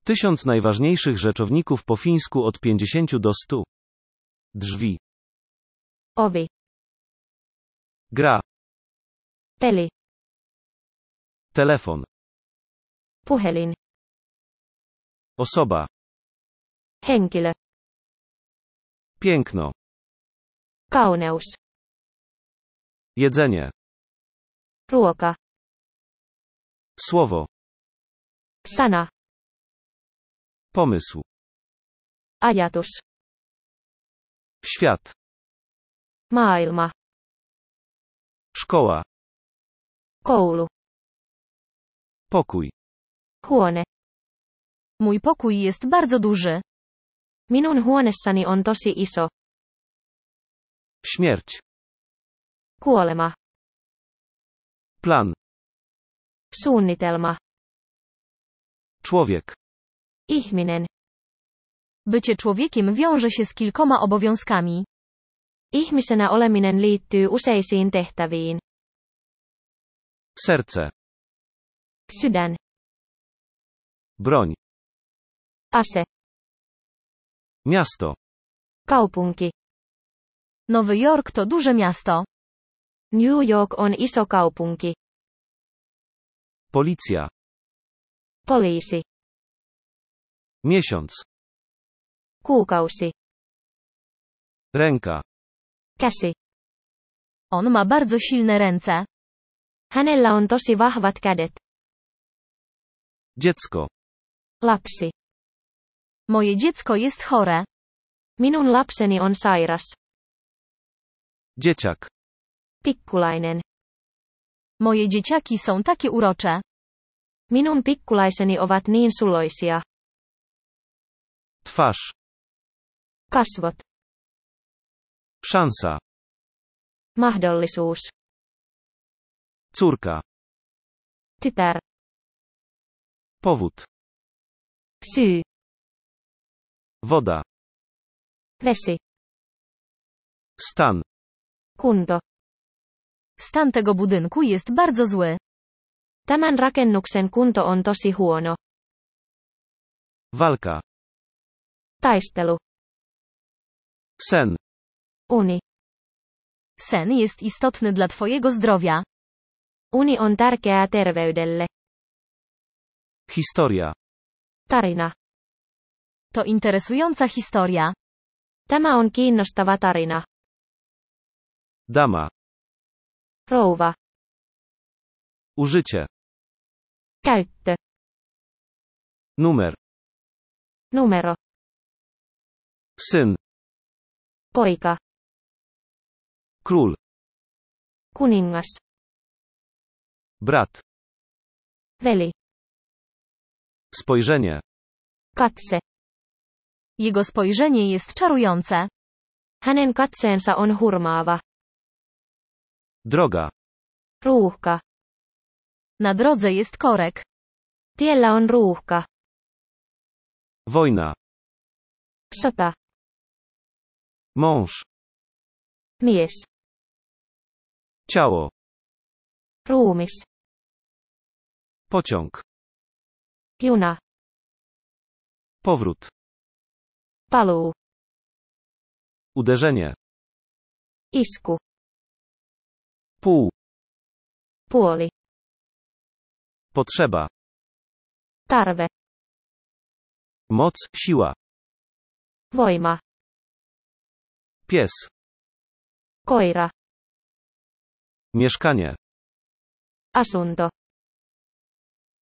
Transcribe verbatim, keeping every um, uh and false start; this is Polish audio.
Tysiąc najważniejszych rzeczowników po fińsku od pięćdziesięciu do stu. Drzwi. Ovi. Gra. Peli. Telefon. Puhelin. Osoba. Henkilö. Piękno. Kauneus. Jedzenie. Ruoka. Słowo. Sana. Pomysł. Ajatus. Świat. Maailma. Szkoła. Koulu. Pokój. Huone. Mój pokój jest bardzo duży. Minun huonessani on tosi iso. Śmierć. Kuolema. Plan. Suunnitelma. Człowiek. Ihminen. Bycie człowiekiem wiąże się z kilkoma obowiązkami. Ihmisenä oleminen liittyy useisiin tehtäviin. Serce. Sydän. Broń. Ase. Miasto. Kaupunki. Nowy Jork to duże miasto. New York on iso kaupunki. Policja. Poliisi. Miesiąc. Kuukausi. Ręka. Käsi. On ma bardzo silne ręce. Hänellä on tosi vahvat kädet. Dziecko. Lapsi. Moje dziecko jest chore. Minun lapseni on sairas. Dzieciak. Pikkulainen. Moje dzieciaki są takie urocze. Minun pikkulaiseni ovat niin suloisia. Twarz. Kasvot. Szansa. Mahdollisuus. Córka. Tytär. Powód. Syy. Woda. Vesi. Stan. Kunto. Stan tego budynku jest bardzo zły. Tämän rakennuksen kunto on tosi huono. Walka. Taistelu. Sen. Uni. Sen jest istotny dla twojego zdrowia. Uni on tärkeää terveydelle. Historia. Tarina. To interesująca historia. Tämä on kiinnostava tarina. Dama. Rouva. Użycie. Käyttö. Numer. Numero. Syn. Poika. Król. Kuningas. Brat. Veli. Spojrzenie. Katse. Jego spojrzenie jest czarujące. Hänen katseensa on hurmaava. Droga. Ruuhka. Na drodze jest korek. Tiellä on ruuhka. Wojna. Sota. Mąż. Mies. Ciało. Ruumis. Pociąg. Juna. Powrót. Paluu. Uderzenie. Isku. Pół. Puoli. Potrzeba. Tarve. Moc, siła. Voima. Pies. Koira. Mieszkanie. Asunto.